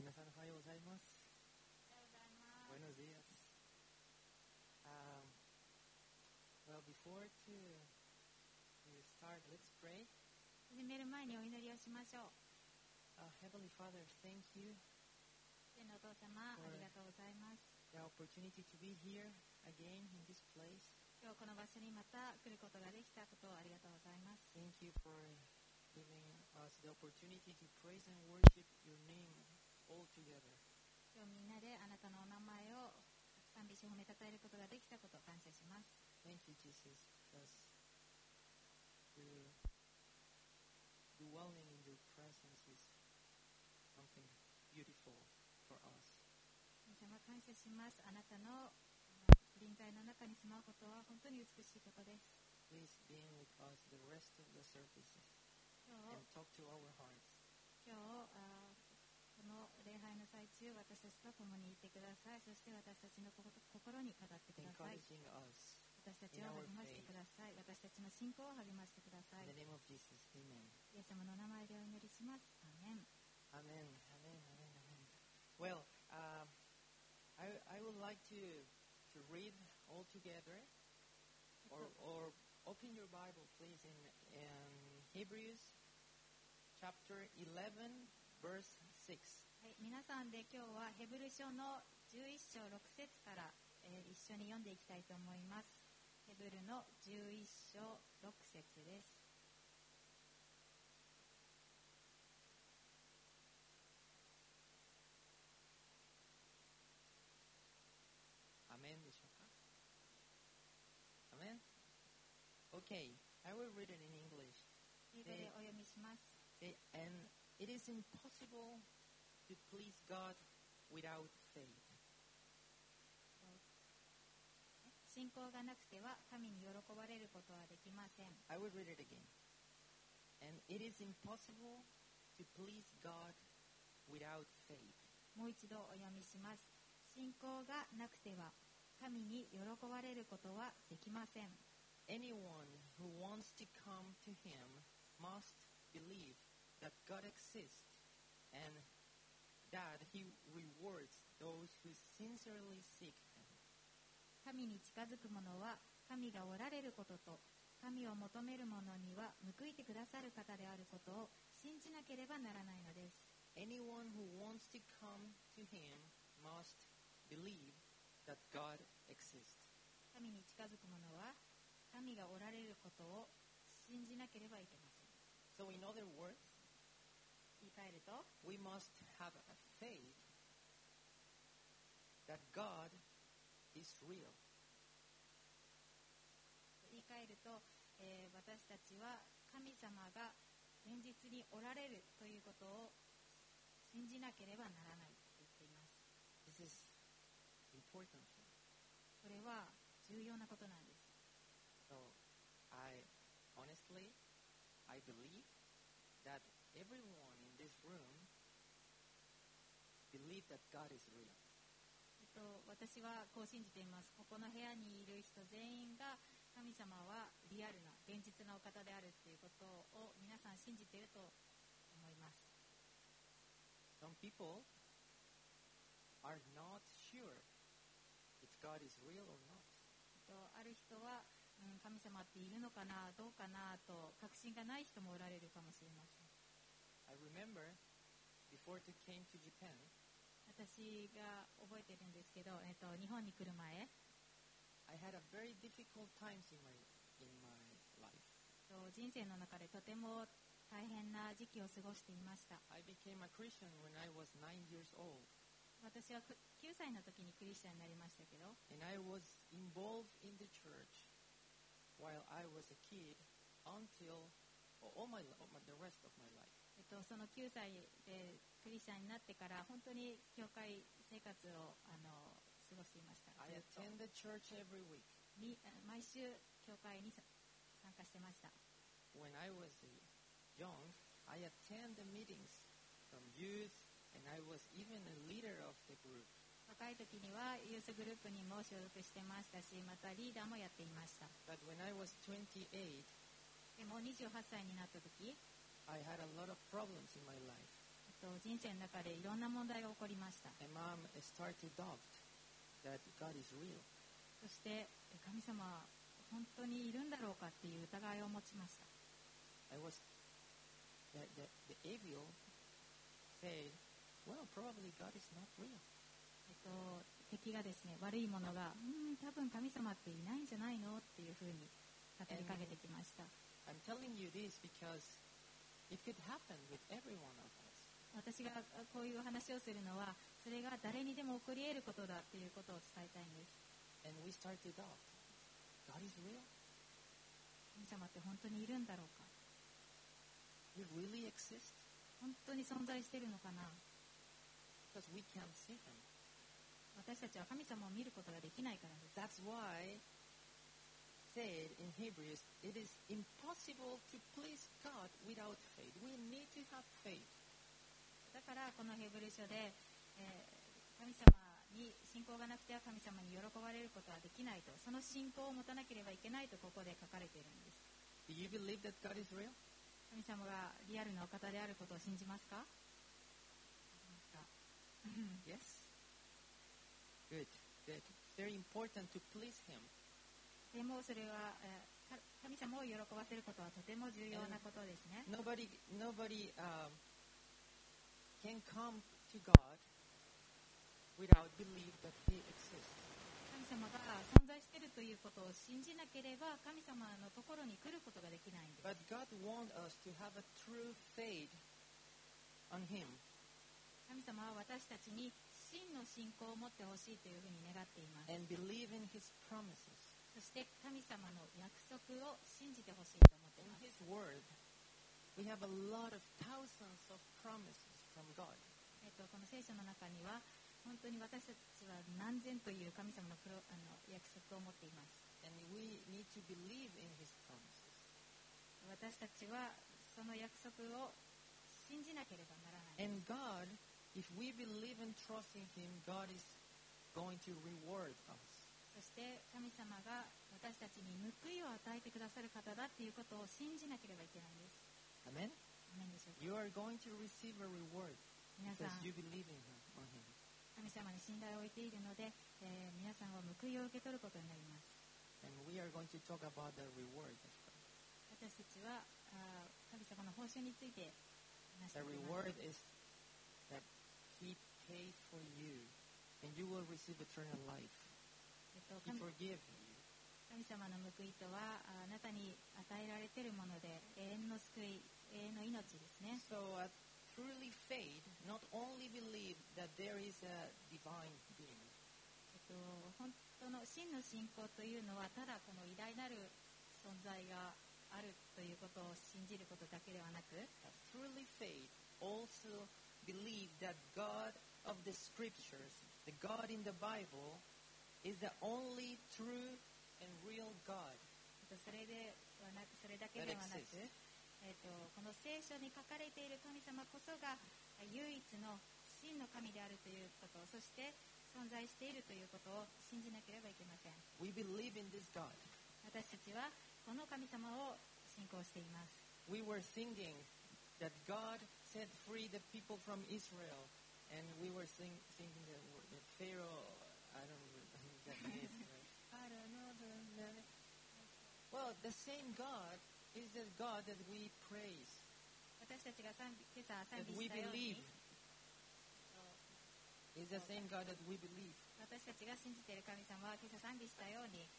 皆さんおはようございます。Buenos días. Well, before to start, let's pray. 始める前にお祈りをしましょう。 Heavenly Father, thank you 天のお父様、ありがとうございます。 the opportunity to be here again in this place. 今日この場所にまた来ることができたことをありがとうございます。 Thank you for giving us the opportunity to praise and worship your name all together. 今日みんなであなたのお名前を賛美し褒めたたえることができたことを感謝します。 Thank you, Jesus, because dwelling in your presence is something beautiful for us. 神様感謝します。あなたの臨在の中に住まうことは本当に美しいことです。 Please be with us the rest of the service and talk to our hearts. 今日この礼拝の最中、私たちと共にいてください。そして私たちの心に語ってください。 Encouraging us 私たちを励ましてください。私たちの信仰を励ましてください。 in the name of Jesus. Amen. イエス様の名前でお祈りします。アーメン。 Amen. Amen. Amen. Amen. Well, I would like to read all together, or open your Bible, please, in Hebrews chapter 11, verse 6. はい、皆さんで今日はヘブル書の11章6節から、一緒に読んでいきたいと思います。ヘブルの11章6節です。 Amen. Amen. Okay, I will read it in English. 英語でお読みします。 And it is impossible to please God without faith. 信仰がなくては神に喜ばれることはできません。 I will read it again. And it is impossible to please God without faith. もう一度お読みします。信仰がなくては神に喜ばれることはできません。 Anyone who wants to come to him must believe that God exists and that he rewards those who sincerely seek him. 神に近づく者は神がおられることと神を求める者には報いてくださる方であることを信じなければならないのです。 Anyone who wants to come to him must believe that God exists. 神に近づく者は神がおられることを信じなければいけません。 So in other words, 言い換えると we must have a faith that God is real. 言い換えると、私たちは神様が現実におられるということを信じなければならないと言っています。 This is important. これは重要なことなんです。 So honestly, I believe that everyone in this room believe that God is real. 私はこう信じています。ここの部屋にいる人全員が神様はリアルな現実なお方であるということを皆さん信じていると思います。 Some people are not sure if God is real or not. ある人は、神様っているのかなどうかなと確信がない人もおられるかもしれません。 I remember before I came to Japan, 私が覚えているんですけど、日本に来る前 I had a very difficult times in my life. 人生の中でとても大変な時期を過ごしていました。 I became a Christian when I was 9 years old. 私は9歳の時にクリスチャンになりましたけど、 And I was involved in the church while I was a kid until the rest of my life. その9歳でクリスチャンになってから本当に教会生活を過ごしていました。 I attended church every week. 毎週教会に参加してました。 When I was young, I attended meetings from youth, and I was even a leader of the group. 若い時にはユースグループにも所属してましたし、またリーダーもやっていました。 But when I was 28, でも28歳になった時、 I had a lot of problems in my life. 人生の中でいろんな問題が起こりました。 And mom started to doubt that God is real. そして神様は本当にいるんだろうかっていう疑いを持ちました。 I was the evil said, well, probably God is not real. 敵がですね、悪いものが多分神様っていないんじゃないのっていうふうに語りかけてきました。 I'm telling you this because it could happen with every one of us. 私がこういう話をするのは、それが誰にでも起こり得ることだっていうことを伝えたいんです。 And we start to doubt. God is real? 神様って本当にいるんだろうか。 He really exists? 本当に存在しているのかな。 Because we can't see him. 私たちは神様を見ることができないからです。 That's why said in Hebrews, it is impossible to please God without faith. We need to have faith. だからこのヘブル書で、神様に信仰がなくては神様に喜ばれることはできないと、その信仰を持たなければいけないとここで書かれているんです。 Do you believe that God is real? 神様がリアルなお方であることを信じますか？ Yes? Good, good. It's very important to please him. でもそれは、神様を喜ばせることはとても重要なことですね。 Nobody can come to God without believe that he exists. 神様が存在しているということを信じなければ神様のところに来ることができないんです。 But God wants us to have a true faith on him. 神様は私たちに真の信仰を持ってほしいというふうに願っています。 And believe in his promises. そして神様の約束を信じてほしいと思ってい In ます。 his word, we have a lot of thousands of promises from God. この聖書の中には本当に私たちは何千という神様の約束を持っています。 And we need to believe in his promises. 私たちはその約束を信じなければならない。 And God, if we believe and trust in him, God is going to reward us. そして神様が私たちに報いを与えてくださる方だということを信じなければいけないんです。 Amen? アメンでしょうか。 You are going to receive a reward 皆さ because ん you believe in him, on him. 神様に信頼を置いているので、皆さんは報いを受け取ることになります。 And we are going to talk about the reward of God. 私たちは神様の報酬について話して The いきます。 reward is that he paid for you and you will receive eternal life. He 神 forgive you. 神様の報いとはあなたに与えられているもので永遠の救い、永遠の命ですね。 So truly faith, not only believe that there is a divine being. 本当の真の信仰というのはただこの偉大なる存在があるということを信じることだけではなく、 Truly faith also believe that God of the scriptures, the God in the Bible, is the only true and real God. それだけではなく、この聖書に書かれている神様こそが唯一の真の神であるということ、そして存在しているということを信じなければいけません。 We believe in this God. 私たちはこの神様を信仰しています。 We were singing that God set free the people from Israel, and we were singing the word that Pharaoh, I don't know Japanese, right? I don't know the name. Well, the same God is the God that we praise, 私たちが今朝賛 that 美 we したよう believe. に、 Is the same God that we believe. 私たちが信じている神様は今朝賛美したように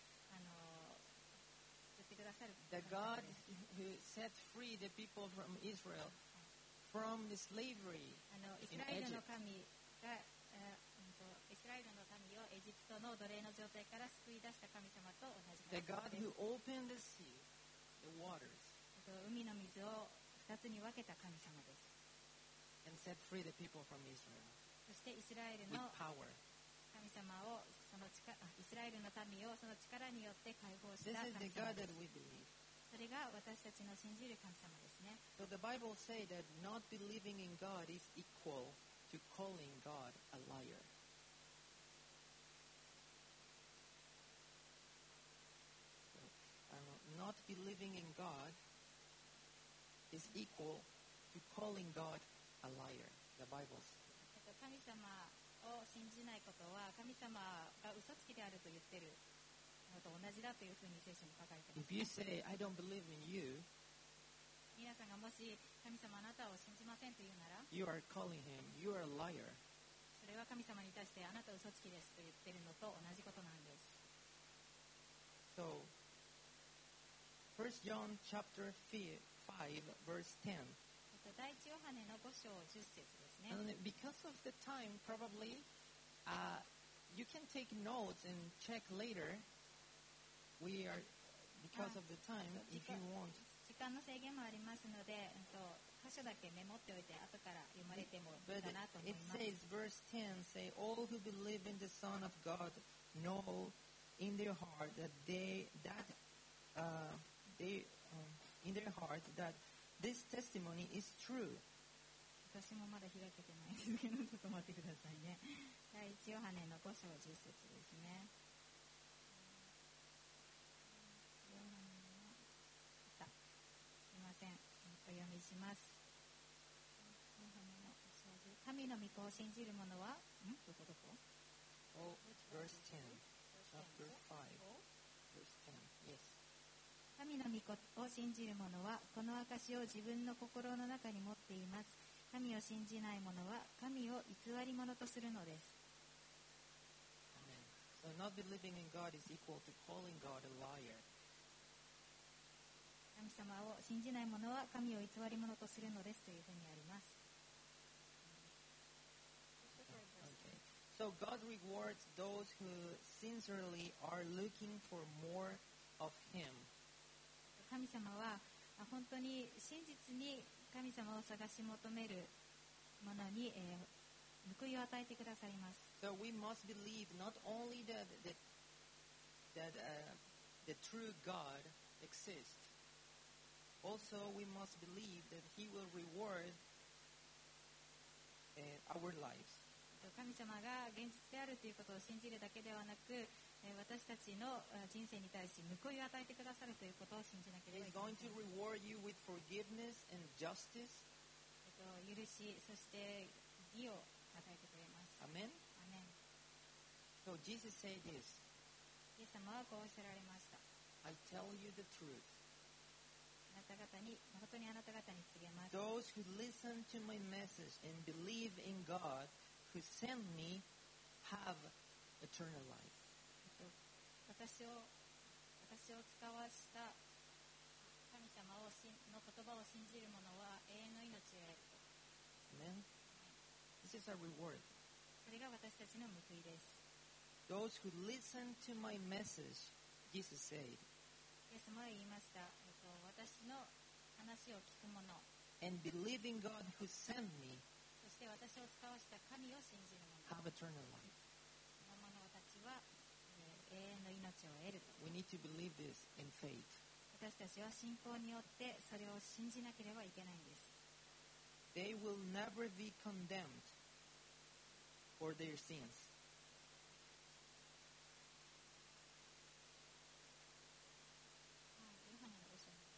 救ってくださる The 神様 God です。 who set free the people from Israel from the slavery イスラエルの神が、イスラエルの民をエジプトの奴隷の状態から救い出した神様と同じ The 神 God 様で who す。 opened the sea, the waters, 海の水を2つに分けた神様です。 and set free the people from Israel そしてイスラエル with の power. 神様をイスラエルの民をその力によって解放し This た is 神 the 様 God で that す。 we believe. それが私たちの信じる神様ですね。 So the Bible says that not believing in God is equal to calling God a liar. So, not believing in God is equal to calling God a liar. the Bible. 神様を信じないことは神様が嘘つきであると言ってるのと同じだというふうに聖書に書かれています、 If you say, I don't believe in you, 皆さんがもし神様あなたを信じませんと言うなら you are calling him, you are a liar. それは神様に対してあなた嘘つきですと言ってるのと同じことなんです。 So, 1 John chapter 5, verse 10. 第一ヨハネの5章10節ですね。 And because of the time, probably you can take notes and check later. We are, because of the time, if you want. 時間の制限もありますので、箇所だけメモっておいて後から読まれてもいい But かなと思い it ます。 says, verse 10, say, all who believe in the Son of God know in their heart in their heart that this testimony is true. 私もまだ開けてないですけど、ちょっと待ってくださいね。第一ヨハネの5章10節ですね。ヨハネのすいません、お読みします。ヨハネの5章10、神の御子を信じる者は、どこどこ Oh, verse 10, chapter 5, verse 10. Yes. 神の御子を信じる者はこの証を自分の心の中に持っています。神を信じない者は神を偽り者とするのです。 Amen. So not believing in God is equal to calling God a liar. 神様を信じない者は神を偽り者とするのですというふうにあります。 Okay. So God rewards those who sincerely are looking for more of Him. 神様は本当に真実に神様を探し求める者に、報いを与えてくださいます。 So we must believe not only that the true God exists, also we must believe that He will reward our lives. 神様が現実であるということを信じるだけではなく、私たちの人生に対し報いを与えてくださるということを信じなけれ He ば is いけま going せ to ん。 reward you with forgiveness and justice. 許し、そして義を与えてくれます。 Amen. アーメン。 So Jesus said this, イエス様はこうおっしゃられました。 I tell you the truth. あなた方に、誠にあなた方に告げます。 Those who listen to my message and believe in God who sent me have eternal life. 私を使わした神様の言葉を信じる者は永遠の命を得ると。 Amen. This is a reward. それが私たちの報いです。 Those who listen to my message, Jesus said, イエス様は言いました。私の話を聞く者、 and believe in God who sent me そして私を使わした神を信じる者、 have eternal life. その者たちは、永遠の命を得ると。 We need to believe this in faith. 私たちは信仰によってそれを信じなければいけないんです。 They will never be condemned for their sins. ヨハネの5章に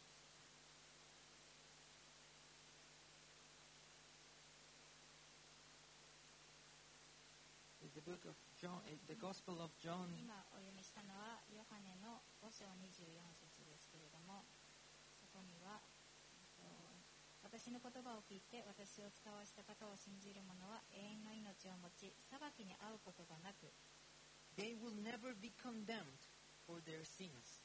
It's the book of John, the Gospel of John. 今お読みしたのはヨハネの5章24節ですけれども、そこには私の言葉を聞いて私を使わした方を信じる者は永遠の命を持ち裁きに遭うことがなく、 They will never be condemned for their sins.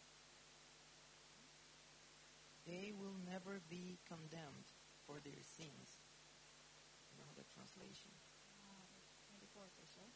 They will never be condemned for their sins. You know the translation. 24でしょ。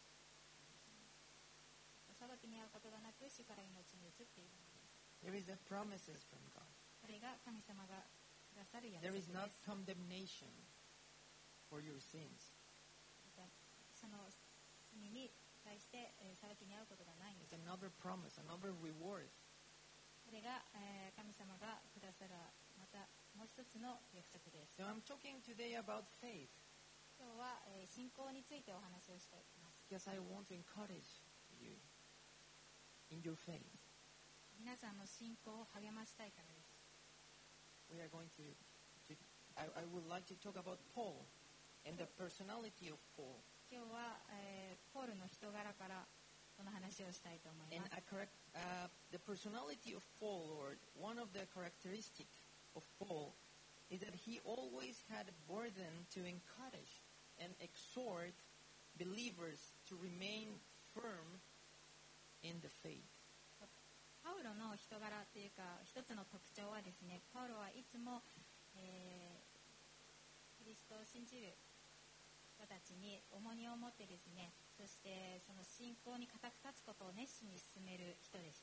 裁きに遭うことがなく死から命に移っているのです。 There is a promises from God. それが神様がくださる約 There 束 is で not す。 condemnation for your sins. その罪に対して、裁きに遭うことがないんで It's す。 another promise, another reward. それが、神様がくださるまたもう一つの約束です。 So I'm talking today about faith 今日は、信仰についてお話をしています。 because I want to encourage you in your faith. 皆さんの信仰を励ましたいからです。 We are going to I would like to talk about Paul and the personality of Paul. 今日は、ポールの人柄からこの話をしたいと思い And ます。 the personality of Paul, or one of the characteristics of Paul, is that he always had a burden to encourage and exhort believers to remain firm in the faith. パウロの人柄というか一つの特徴はですね、パウロはいつも、キリストを信じる人たちに重荷を持ってですね、そしてその信仰に固く立つことを熱心に進める人でした。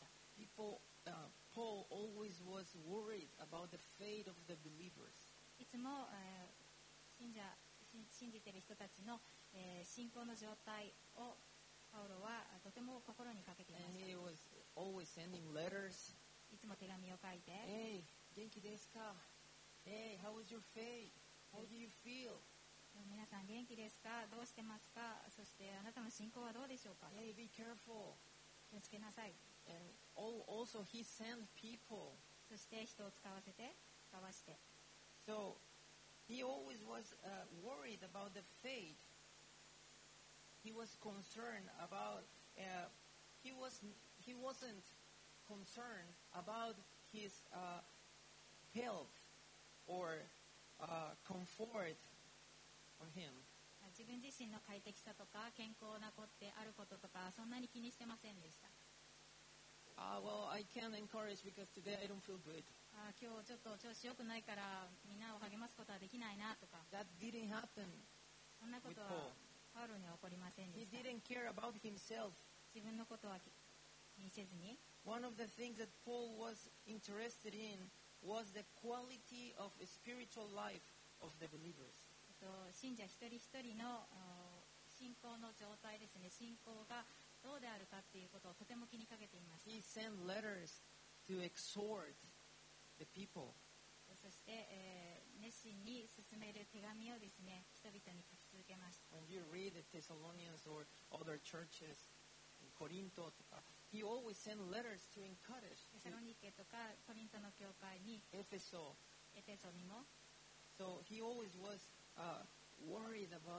Paul always was worried about the fate of the believers. いつも、信じている人たちの、信仰の状態をパウロはとても心にかけていま And した。 he was always sending letters. いつも手紙を書いて、 Hey, genki desu ka? Hey, how is your faith? How do you feel? 皆さん元気ですか？どうしてますか？そしてあなたの信仰はどうでしょうか？ Hey, be careful. 気をつけなさい。 And also he sent people. そして人を使わして。 So he always was worried about the fate. He was concerned about. He wasn't concerned about his health or comfort on him. 自分自身の快適さとか健康なことであることとかそんなに気にしてませんでした。 Well, I can't encourage because today I don't feel good. 今日ちょっと調子良くないからみんなを励ますことはできないなとか。 That didn't happen. そんなことはパウロには起こりませんで He した。 didn't care about himself. 自分のことは気にせずに。 One of the things that Paul was interested in was the quality of a spiritual life of the believers. 信者一人一人の信仰の状態ですね。信仰がどうであるかっていうことをとても気にかけていました。 He sent letters to exhort the people. そして、熱心に進める手紙をですね、人々に書き続けました。 When you read the Thessalonians or other churches in Corinto, he always sent letters to encourage. テサロニケとかコリントの教会に、 Ephesus. エペソにも、 So he always was worried about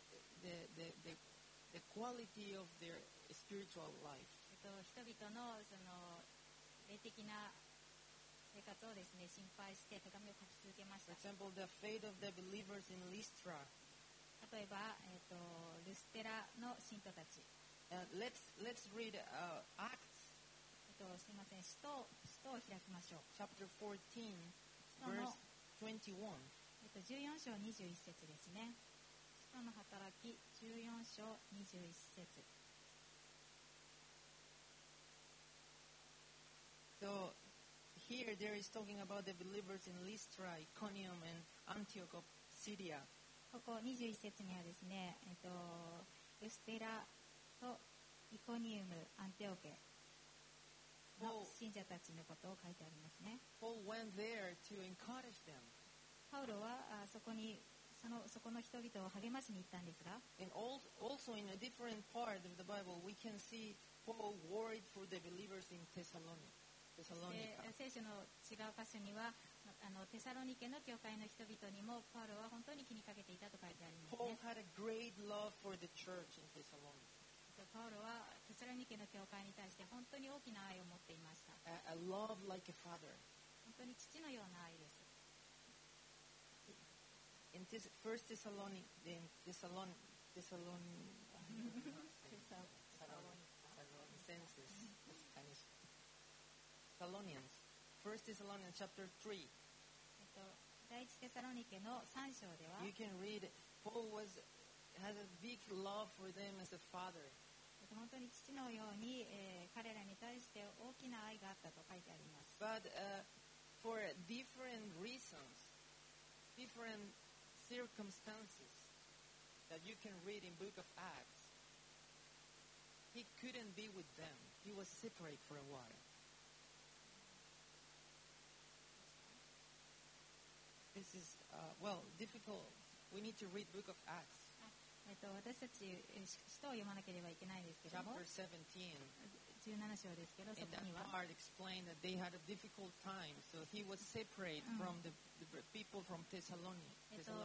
the quality of their spiritual life. 人々のその霊的な生活をですね、心配して手紙を書き続けまし For た。 example, the fate of the believers in Lystra. 例えば、ルステラの信徒たち。 Let's read Acts すみません、使徒を開きましょう。 chapter 14, 使徒の verse 21. 14章21節ですね。使徒の働き14章21節。 So here there is talking about the believers in Lystra, Iconium, and Antioch of Syria. ここ21節にはですね、ルステラとイコニウム、アンテオケの信者たちのことを書いてありますね。 Paul went there to encourage them. パウロはそこの人々を励ましに行ったんですが、 And also in a different part of the Bible, we can see Paul worried for the believers in Thessalonica. 聖書の違う箇所にはテサロニケの教会の人々にもパウロは本当に気にかけていたと書いてあります Paul ね。 had a great love for the church in Thessalonica. パウロはテサロニケの教会に対して本当に大きな愛を持っていました。 A love like a father. 本当に父のような愛です。 In First Thessalonians, First Thessalonians chapter 3. 第一テサロニケの3章では You can read Paul has a big love for them as a father. 本当に父のように、彼らに対して大きな愛があったと書いてあります。 But for different reasons, different circumstances that you can read in Book of Acts, he couldn't be with them. He was separate for a while. This is, difficult. We need to read Book of Acts, 私たち使徒を読まなければいけないんですけども、 chapter 17. 17章ですけど、そ And こ that には part explained that they had a difficult time, so he was separate from the people from Thessalonica.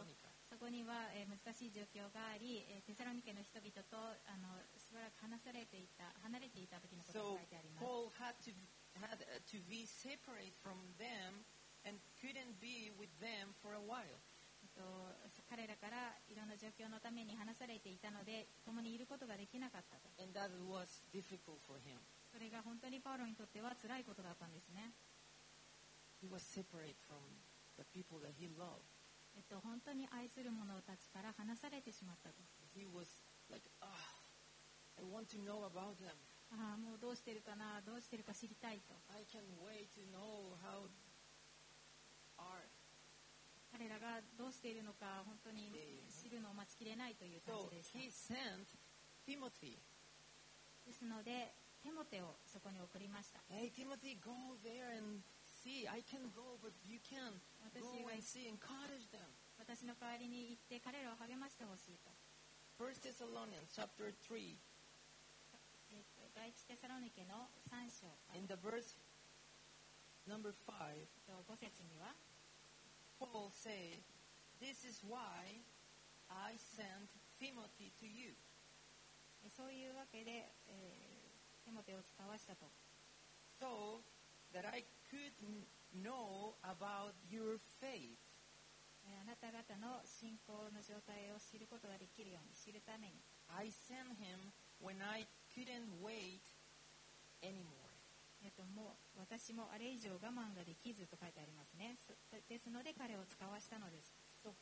そこには、難しい状況があり、テサロニケの人々としばらく離れていた時のことが So 書いてあります。 Paul had to be separate from them and couldn't be with them for a while. 彼らからいろんな状況のために離されていたので、共にいることができなかったと。 And that was difficult for him. それが本当にパウロにとっては辛いことだったんですね。 He was separate from the people that he loved. 本当に愛する者たちから離されてしまったと。 He was like, I want to know about them. もうどうしてるかな、どうしてるか知りたいと。 I can't wait to know how are. 彼らがどうしているのか本当に知るのを待ちきれないという感 So じでした。 he sent Timothy. ですので、テモテをそこに送りました。 Hey, Timothy, go there and see. I can go, but you can go and see, encourage them. 私の代わりに行って彼らを励ましてほしいと。 First Thessalonians chapter 3, 第一テサロニケの3章 in the verse number 5, 5節には、 Paul said, this is why I sent Timothy to you. そういうわけで、テモテを使わしたと。 So that I could know about your faith. あなた方の信仰の状態を知ることができるように知るために。 I sent him when I couldn't wait anymore. もう私もあれ以上我慢ができずと書いてありますね。ですので彼を使わしたのです。 So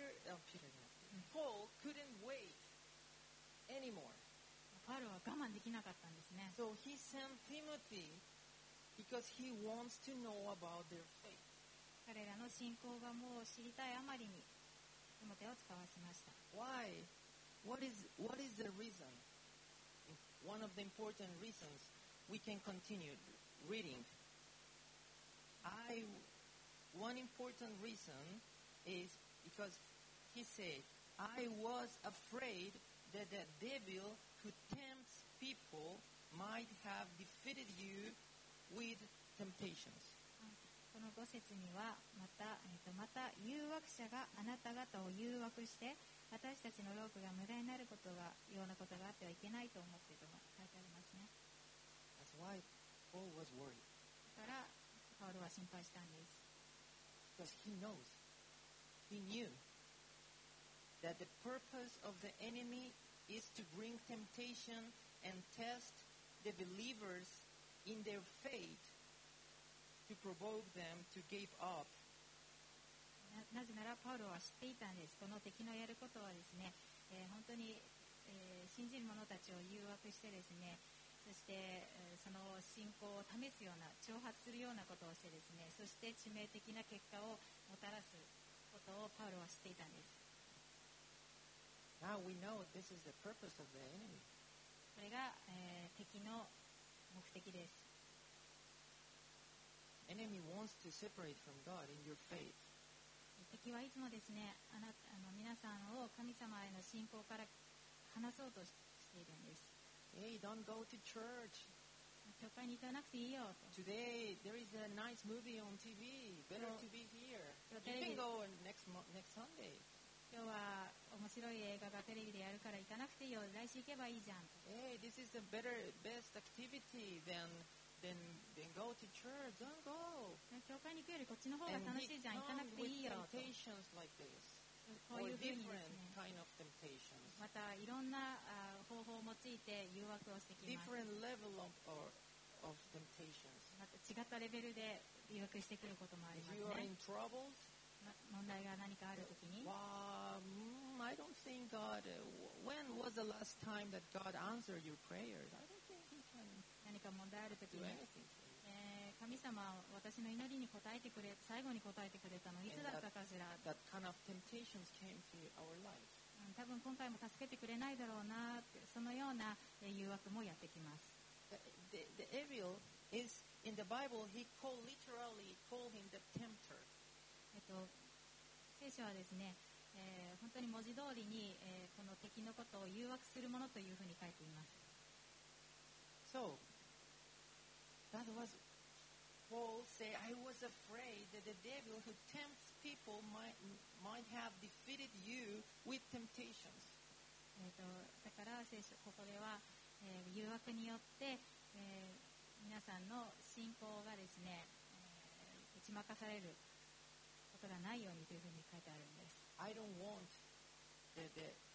Paul couldn't wait anymore. パウロは我慢できなかったんですね。 So he sent Timothy because he wants to know about their faith. 彼らの信仰がもう知りたいあまりにテモテを使わしました。 Why? What is the reason? One of the important reasons we can continue reading. One important reason is because he said, I was afraid that the devil who tempts people might have defeated you with temptations. この5節にはまた誘惑者があなた方を誘惑して私たちの労苦が無駄になるようなことがあってはいけないと思ってと書いてありますね。 That's why Paul was worried. だからパウロは心配したんです。 Because he knew that the purpose of the enemy is to bring temptation and test the believers in their faith to provoke them to give up. なぜならパウロは知っていたんです。この敵のやることはですね、本当に、信じる者たちを誘惑してですね、そして、その信仰を試すような挑発するようなことをしてですね、そして致命的な結果をもたらすことをパウロは知っていたんです。 Now we know this is the purpose of the enemy. これが、敵の目的です。 Enemy wants to separate from God in your faith. 敵はいつもですね、皆さんを神様への信仰から離そうとしているんです。 Hey, don't go to church. 教会に行かなくていいよと。 Today there is a nice movie on TV. Better to be here. You can go next Sunday. 今日は面白い映画がテレビでやるから行かなくていいよ。来週行けばいいじゃんと。 Hey, this is the best activity than go to church. Don't go. 教会に行くよりこっちの方が楽しいじゃん。行かなくていいよと。 temptations like this. こういうふうにです different ね。 kind of temptations. またいろんな方法を用いて誘惑をしてきます。 Different level of temptations. また違ったレベルで誘惑してくることもあり If ます you are ね。 in troubles, 問題が何かあるときに、 I don't think God. When was the last time that God answered your prayers? I don't think He can 何か問題あるとき do に、 anything for you. 神様は私の祈りに応えてくれ、最後に応えてくれたのいつだったかしら。 That kind of temptations came to our life. 多分今回も助けてくれないだろうなって、そのような誘惑もやってきます。 The evil is in the Bible. Literally called him the tempter. 聖書はですね、本当に文字通りに、この敵のことを誘惑するものというふうに書いています。 So that was Paul say, I was afraid that the devil who tempts people might have defeated you with temptations. だから聖書ここでは、誘惑によって、皆さんの信仰がですね、打ち負かされることがないようにというふうに書いてあるんです。 I don't want the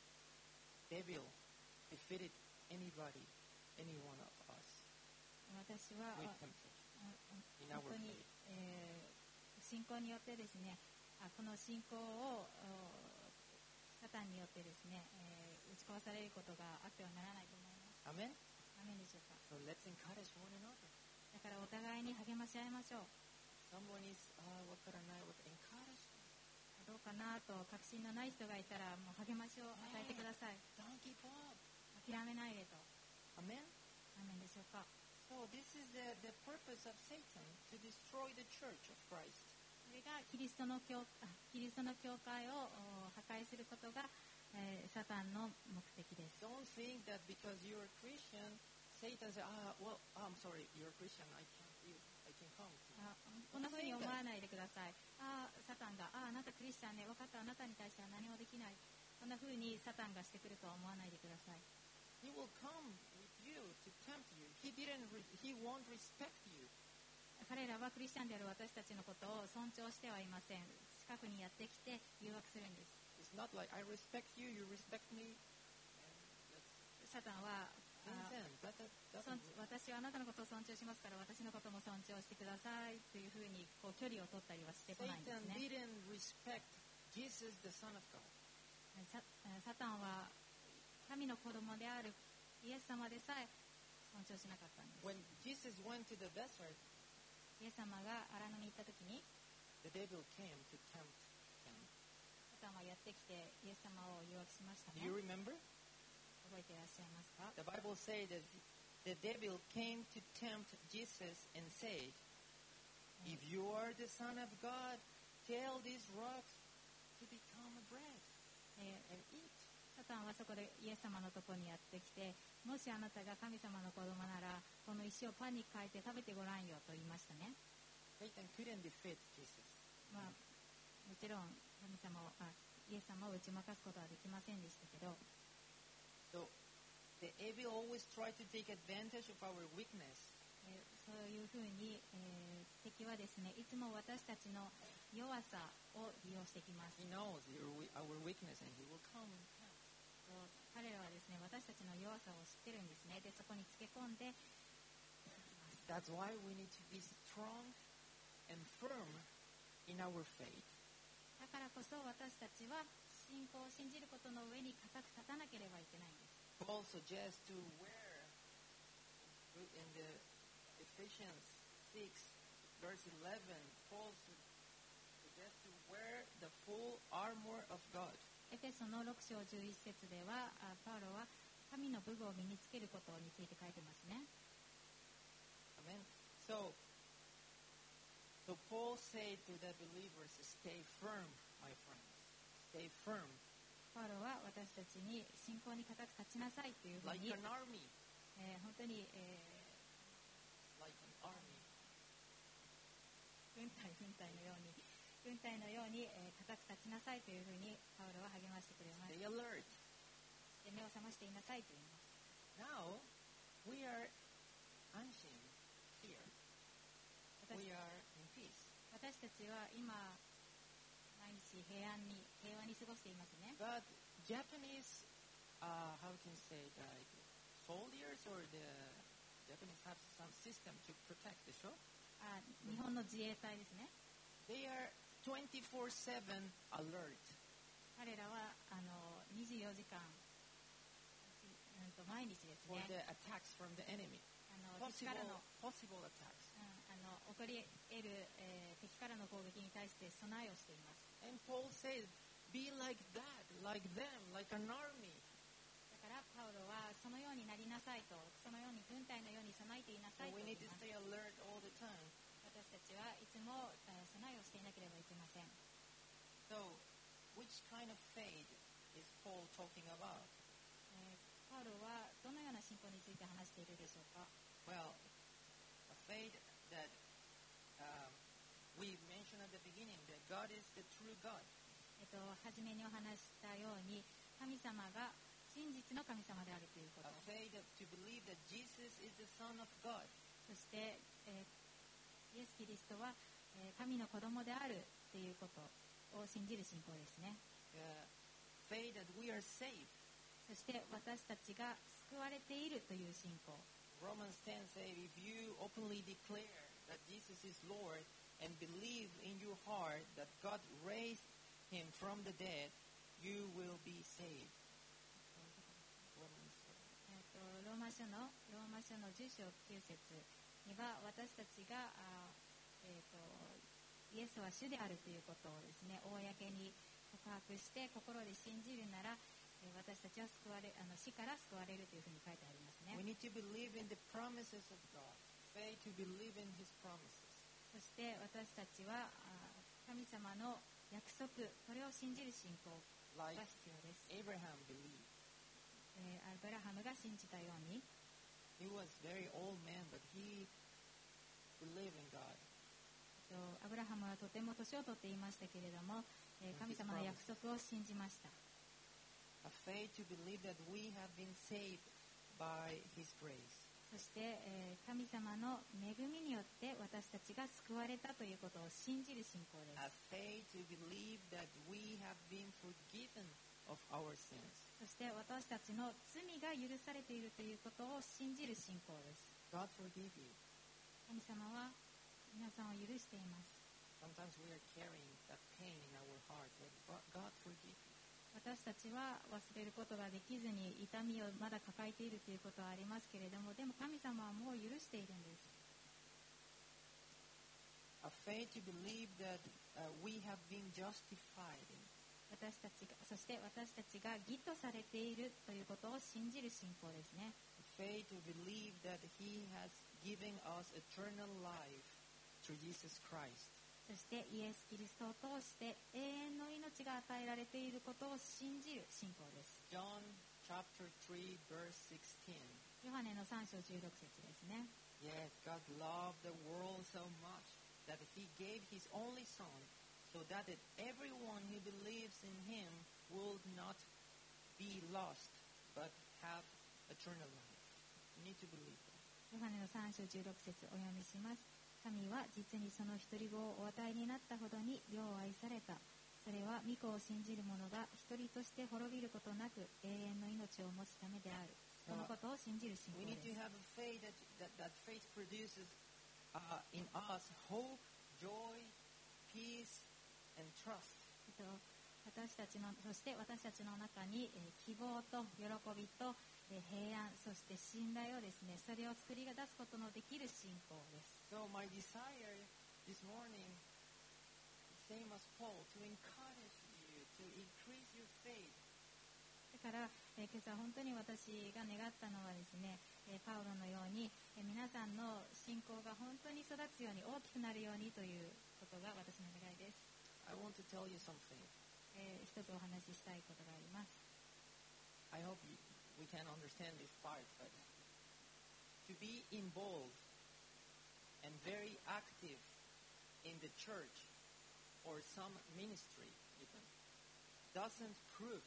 devil defeated anybody, any one of us 私は with temptation in 本 our 当に、 faith. 信仰によってですね、この信仰をサタンによってですね、打ち壊されることがあってはならないと思います。 Amen? アーメンでしょうか。 So let's encourage one another. だからお互いに励まし合いましょう。 Someone is, わからない、encourage them. どうかなと確信のない人がいたらもう励ましを与えてください。 Don't give up. 諦めないでと。 Amen? アーメンでしょうか。 So this is the purpose of Satan, to destroy the church of Christ. それがキリストの教会を破壊することが、サタンの目的です。 Don't think that because you're a Christian, Satan says, well, I'm sorry, you're a Christian, I can come to you. こんなふうに思わないでください。サタンが、あなたクリスチャンね、分かった、あなたに対しては何もできない。こんなふうにサタンがしてくるとは思わないでください。 He will come with you to tempt you. He won't respect you. 彼らはクリスチャンである私たちのことを尊重してはいません。近くにやってきて誘惑するんです。 It's not like I respect you, you respect me. サタンは、 That's 私はあなたのことを尊重しますから私のことも尊重してくださいというふうにこう距離を取ったりはしてこないんですね。 Satan didn't respect Jesus, the Son of God. サタンは神の子供であるイエス様でさえ尊重しなかったんです。 When Jesus went to the desert, イエス様が荒野に行った時に the devil came to tempt him. サタンはやってきてイエス様を誘惑しました Do ね。 you remember? 覚えていらっしゃいますか？ The Bible says that the devil came to tempt Jesus and said, if you are the Son of God, tell these rocks to become bread and eat. サタンはそこでイエス様のところにやってきて、もしあなたが神様の子供ならこの石をパンに変えて食べてごらんよと言いましたね。 Satan couldn't defeat Jesus. もちろんイエス様を打ち負かすことはできませんでしたけど、 So the devil always tried to take advantage of our weakness. そういうふうに、敵はですね、いつも私たちの弱さを利用してきます。 He knows our weakness and he will come and tempt. 彼らはですね、私たちの弱さを知ってるんですね。で、そこにつけ込んで、 That's why we need to be strong and firm in our faith. だからこそ私たちは信仰を信じることの上に固く立たなければいけないんです。 Paul suggests to wear in the Ephesians 6 verse 11, Paul suggests to wear the full armor of God. エペソの6章11節では、パウロは神の武具を身につけることについて書いてますね。 Amen. So Paul said to the believers, stay firm, my friends. Stay firm. パウロは私たちに信仰に固く立ちなさいというふう Like に、 an army. 本当に、 Like an army. 軍隊のように、固く立ちなさいというふうにパウロは励ましてくれます。 Stay alert. 目を覚ましていなさいと言います。 Now, we are unseen here. We are in peace. 私たちは今毎日平和に過ごしていますね。 But Japanese, how can you say, like soldiers or the Japanese have some system to protect the show. 日本の自衛隊ですね。 They are 24/7 alert. 彼らは24時間、毎日です For ね。 the attacks from the enemy. 敵からの Possible attacks. 起こり得る、敵からの攻撃に対して備えをしています。 And Paul says, be like that, like them, like an army. だからパウロはそのようになりなさいと、そのように軍隊のように備えていなさ So いと we 言い need to ます。 stay alert all the time. 私たちはいつも、備えをしていなければいけません。 So, which kind of faith is Paul talking about? パウロはどのような信仰について話しているでしょうか。 Well, a faith that we mentioned at the beginning that God is the true God. 初めにお話したように、神様が真実の神様であるということ。 A faith to believe that Jesus is the Son of God. そして、イエス・キリストは、神の子供であるということを信じる信仰ですね。 Faith that we are saved. そして私たちが救われているという信仰。 Romans 10 says, if you openly declare that Jesus is Lord and believe in your heart that God raised him from the dead, you will be saved. ローマ書の10章9節には、私たちがイエスは主であるということをですね、公に告白して心で信じるなら、私たちは死から救われるというふうに書いてありますね。 We need to believe in the promises of God. Faith to believe in His promises. そして私たちは神様の約束、これを信じる信仰が必要です。 Abraham believed. アブラハムが信じたように、 He was very old man, but he believed in God. アブラハムはとても年を取っていましたけれども、神様の約束を信じました。 A faith to believe that we have been saved by His grace. そして、神様の恵みによって私たちが救われたということを信じる信仰です。 A faith to believe that we have been forgiven of our sins. そして私たちの罪が許されているということを信じる信仰です。 God forgive you. 神様は皆さんを許しています。 Sometimes we are carrying that pain in our heart, but God forgive you. 私たちは忘れることができずに痛みをまだ抱えているということはありますけれども、でも神様はもう許しているんです。 A faith to believe that we have been justified. そして私たちが義とされているということを信じる信仰ですね。 A faith to believe that He has given us eternal life through Jesus Christ. そしてイエス・キリストを通して永遠の命が与えられていることを信じる信仰です。 John chapter 3 verse 16. ヨハネの3章16節ですね。 Yes, God loved the world so much that He gave His only Son, so that everyone who believes in Him will not be lost, but have eternal life. You need to believe that. ヨハネの3章16節お読みします。神は実にその一人子をお与えになったほどに世を愛された。それは御子を信じる者が一人として滅びることなく永遠の命を持つためである。そのことを信じる信仰 We で need to す。 have a faith that faith produces in us hope, joy, peace, and trust. そして私たちの中に希望と喜びと平安、そして信頼をですね、それを作り出すことのできる信仰です。 So my desire this morning, same as Paul, to encourage you to increase your faith. だから今朝本当に私が願ったのはですね、パウロのように皆さんの信仰が本当に育つように大きくなるようにということが私の願いです。 I want to tell you something. 一つお話ししたいことがあります。 I hope we can understand this part, but to be involved and very active in the church or some ministry even doesn't prove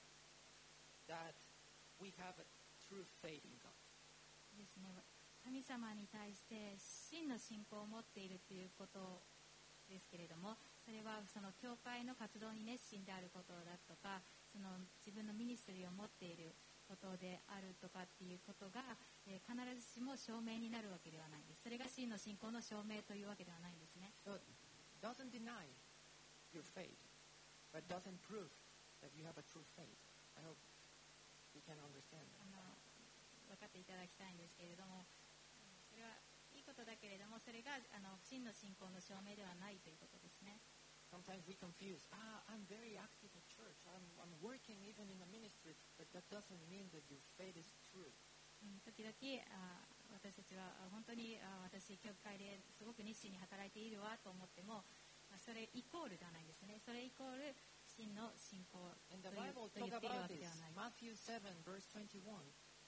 that we have a true faith in God. ですね、神様に対して真の信仰を持っているということですけれども、それはその教会の活動に熱心であることだとか、その自分のミニストリーを持っていることであるとかっていうことが、必ずしも証明になるわけではないんです。それが真の信仰の証明というわけではないんですね。 So it doesn't deny your faith, but doesn't prove that you have a true faith. I hope you can understand that. 分かっていただきたいんですけれども、それはいいことだけれども、それが真の信仰の証明ではないということですね。 Sometimes we confuse, I'm very active in church, I'm working even in a ministry, but that doesn't mean that your faith is true. 時々私たちは本当に私教会ですごく熱心に働いているわと思っても、それイコールではないですね。それイコール真の信仰と言っているわけではない。 Matthew 7 verse 21. マ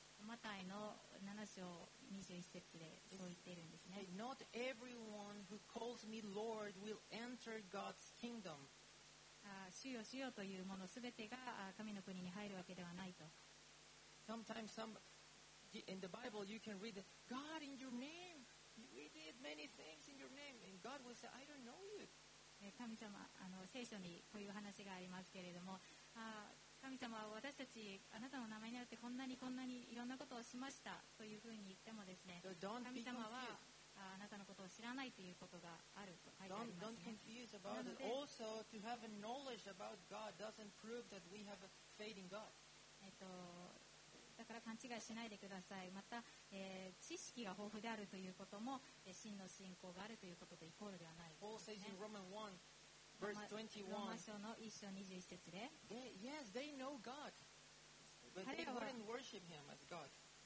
タイの7章21節でそう言っているんですね。 Not everyone who calls me Lord will enter God's kingdom. 主よ主よというものすべてが神の国に入るわけではないと。 Sometimes in the Bible you can read that God in your name, we did many things in your name, and God will say, I don't know you. 神様、聖書にこういう話がありますけれども、神様は私たちあなたの名前によってこんなにいろんなことをしましたというふうに言ってもですね、神様はあなたのことを知らないということがあると書いてありますね。 Don't confuse about it. Also, to have a knowledge about God doesn't prove that we have a faith in God. だから勘違いしないでください。また、知識が豊富であるということも真の信仰があるということとイコールではないです、ね。 Paul says in Romans 1, verse 21. ローマ書の1章21節で、 Yes, they know God, but they wouldn't worship Him as God.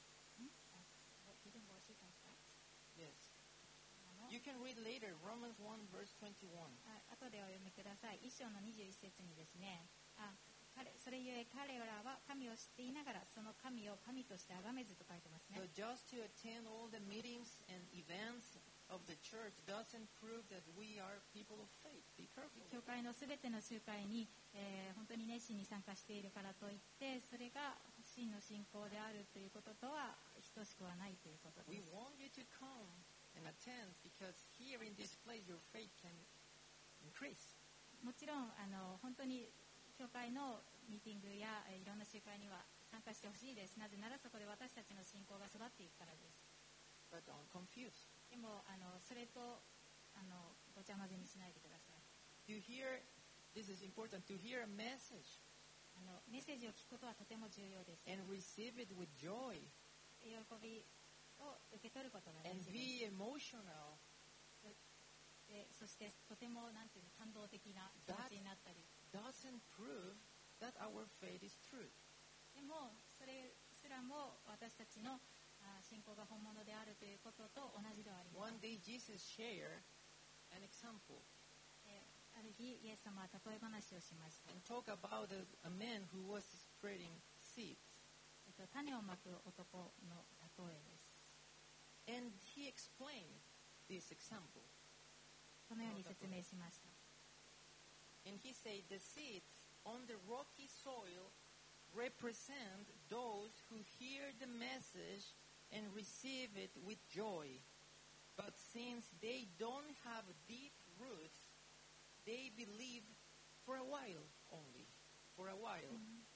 Yes. You can read later, Romans 1, verse 21. 後でお読みください。1章の21節にですね、それゆえ彼らは神を知っていながらその神を神として崇めずと書いてますね。 So just to attend all the meetings and events of the church doesn't prove that we are people of faith. Be careful. 教会のすべての集会に、本当に熱心に参加しているからといってそれが真の信仰であるということとは等しくはないということです。 We want you to come and attend because here in this place your faith can increase. もちろん本当に教会のミーティングやいろんな集会には参加してほしいです。なぜならそこで私たちの信仰が育っていくからです。 But don't confuse. でもそれとごちゃ混ぜにしないでください。 To hear, this is important, to hear a message メッセージを聞くことはとても重要です。 and receive it with joy 喜びを受け取ることが大 and 事です。 be emotional そしてとてもなんていうの感動的な気持ちになったり。 doesn't prove that our faith is true. でもそれすらも私たちの信仰が本物であるということと同じではありません。 One day Jesus shared an example ある日イエス様は例え話をしました。 and talk about a man who was spreading seeds. 種をまく男の例えです。 And he explained this example. このように説明しました。 And he said the seeds on the rocky soil represent those who hear the message and receive it with joy. But since they don't have deep roots, they believe for a while only. For a while.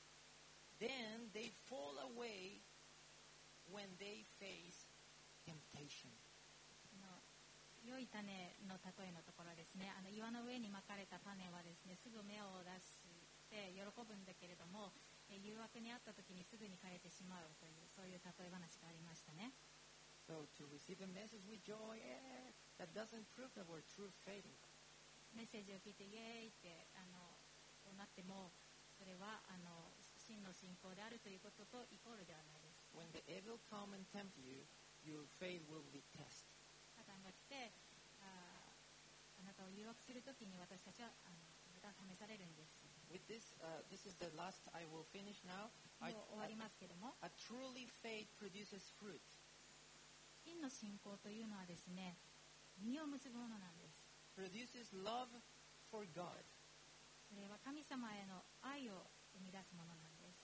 Then they fall away when they face temptation. 良い種の例えのところですね。岩の上にまかれた種はですね、すぐ芽を出して喜ぶんだけれども、誘惑にあった時にすぐに枯れてしまうというそういう例え話がありましたね。 So to receive a message with joy, that doesn't prove that we're true faith in God. メッセージを聞いてイエーイってそうなってもそれは真の信仰であるということとイコールではないです。 When the evil come and tempt you, your faith will be tested. サタンが来てあなたを誘惑するときに私たちはまた試されるんです。 With this, this is the last. I will finish now. もう終わりますけども、 A truly faith produces fruit. 真の信仰というのはですね、実を結ぶものなんです。 Produces love for God. それは神様への愛を生み出すものなんです。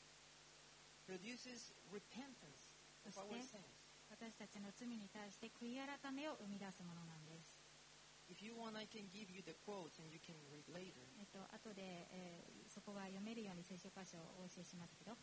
Produces repentance of our sins. 私たちの罪に対して悔い改めを生み出すものなんです。 If you want, I can give you the quotes and you can read later. 後で、そこが読めるように聖書箇所をお教えしますけど、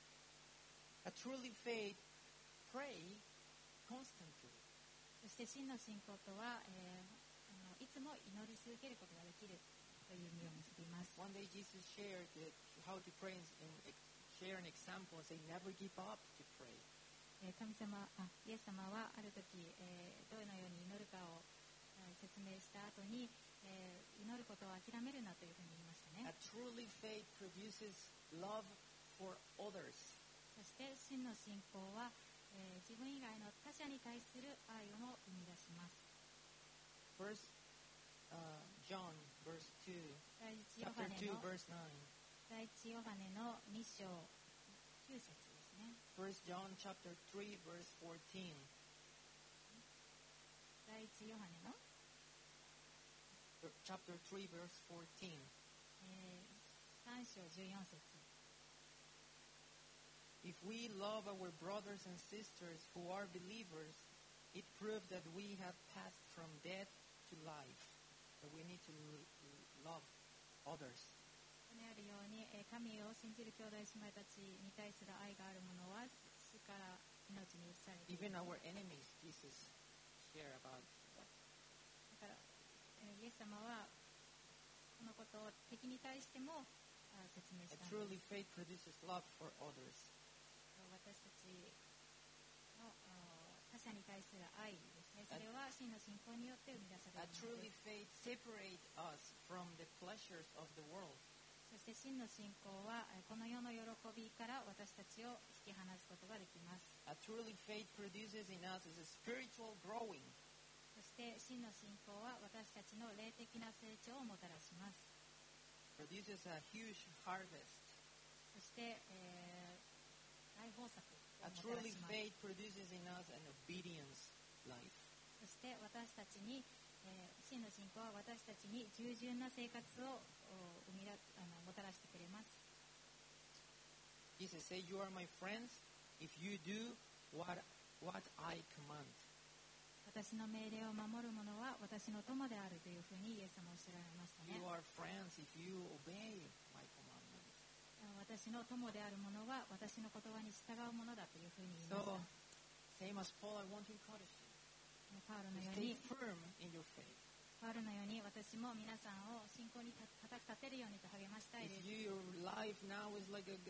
A truly faith pray constantly. そして真の信仰とは、いつも祈り続けることができるという意味を結びます。 One day Jesus shared how to pray and share an example and say, never give up to pray. イエス様はある時、どのように祈るかを説明した後に、祈ることを諦めるなというふうに言いましたね。 A truly faith produces love for others. そして真の信仰は、自分以外の他者に対する愛をも生み出します。 First John verse 2, 第一ヨ chapter ハネ 2 の verse 9. 第一ヨハネの2章9節です。 ね。 1 John chapter 3 verse 14. 第一ヨハネの、 Chapter 3 verse 14. 3章14節。 If we love our brothers and sisters who are believers, it proves that we have passed from death to life. So we need to love others. ここにあるように、神を信じる兄弟姉妹たちに対する愛がある者は死から命に移されている。 Even our enemies, Jesus share about that. だから、イエス様はこのことを敵に対しても説明したんです。 Truly faith produces love for others. 私たちの他者に対する愛ですね。それは真の信仰によって生み出されるものです。 Truly faith separates us from the pleasures of the world. そして真の信仰はこの世の喜びから私たちを引き離すことができます。 Truly faith produces in us is a spiritual growing. そして真の信仰は私たちの霊的な成長をもたらします。 Produces a huge harvest. そして、大豊作をもたら Truly します。 faith produces in us an obedience life. そして私たちに、真の信仰は私たちに従順な生活をもたらしてくれます。 Jesus said, "You are my friends if you do what I command." 私の命令を守る者は私の友であるというふうにイエス様はおっしゃられましたね。 You are friends if you obey my commandments. 私の友である者は私の言葉に従う者だというふうに言いまし So, た。 same as Paul, I want to encourage you. パウロのよう Stay に firm in your faith. パウロのように私も皆さんを信仰に固く立てるようにと励ましたい If です。 your life now is like a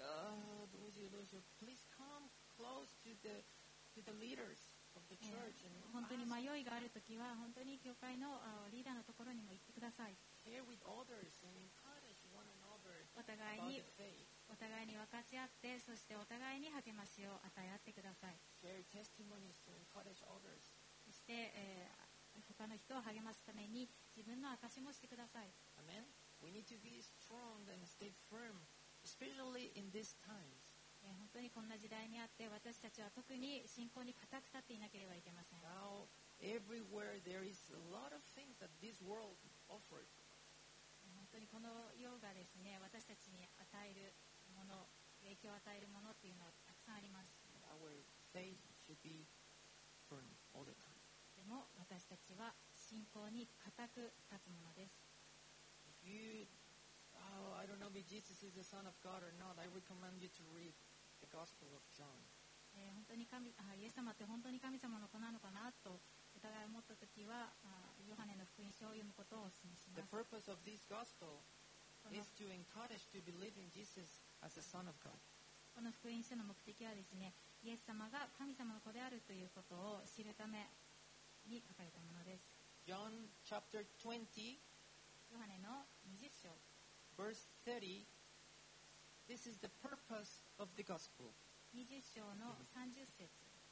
please come close to the leaders of the church and 本当に ask, 迷いがあるときは本当に教会のリーダーのところにも行ってください。 share with others and encourage one another お互い about に the faith. お互いに分かち合って、そしてお互いに励ましを与え合ってください。 Share testimonies to encourage others. そして、他の人を励ますために自分の証しもしてください。 Amen. We need to be strong and stay firm, especially in these times. 本当にこんな時代にあって私たちは特に信仰に固く立っていなければいけません。 Now, everywhere there is a lot of things that this world offers. 本当にこの世がですね、私たちに与えるもの、影響を与えるものっていうのはたくさんあります。 Our faith should be firm all the time. でも私たちは信仰に固く立つものです。 If you, I don't know if Jesus is the Son of God or not, I recommend you to read the Gospel of John. 本当にイエス様って本当に神様の子なのかなと疑いを持ったときは、ヨハネの福音書を読むことをお勧めしま The す。 purpose of this Gospel この is to encourage to believe in Jesus as the Son of God. この福音書の目的はですね、イエス様が神様の子であるということを知るために書かれたものです。 John chapter 20, ヨハネの20章 verse 30, this is the purpose of the Gospel. 20章の30節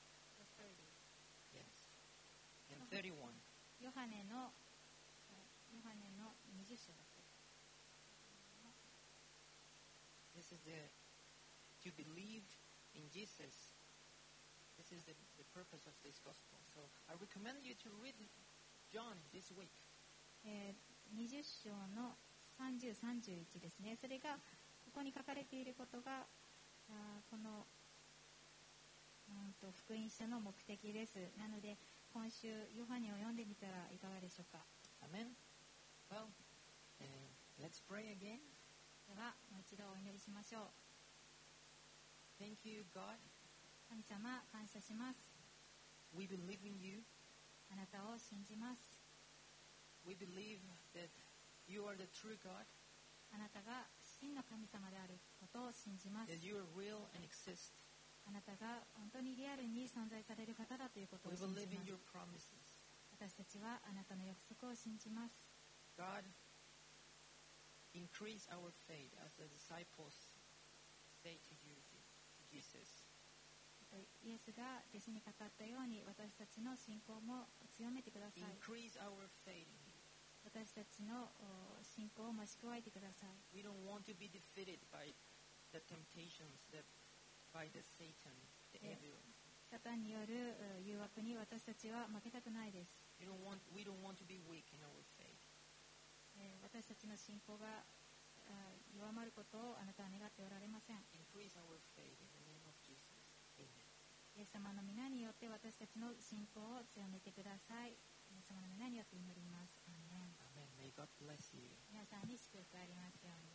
Yes. And 31. ヨハネの20章だった。 This is to believe in Jesus. This is the purpose of this Gospel. So I recommend you to read John this week. 20章の30、31ですね。それがここに書かれていることがこの福音書の目的です。なので今週ヨハネを読んでみたらいかがでしょうか。 Amen. Well, let's pray again. ではもう一度お祈りしましょう。 Thank you, God. 神様感謝します。 We believe in you. あなたを信じます。 We believe that you are the true God, あなたが真の神様であることを信じます。 that you are real and exist. あなたが本当にリアルに存在される方だということを We 信じ believe ま in す。 your promises. 私たちはあなたの約束を信じます。 God, increase our faith as the disciples say to you, to Jesus. イエスが弟子に語ったように私たちの信仰も強めてください。 Increase our faith in you. 私たちの信仰を増し加えてください。 We don't want to be defeated by the temptations that by the Satan, the evil. サタンによる誘惑に私たちは負けたくないです。 We don't want to be weak in our faith. 私たちの信仰が弱まることをあなたは願っておられません。 Increase our faith in the name of Jesus. Amen. イエス様の皆によって私たちの信仰を強めてください。イエス様の皆によって祈ります。アーメン。 Amen. May God bless you. 皆さんに祝福ありますように。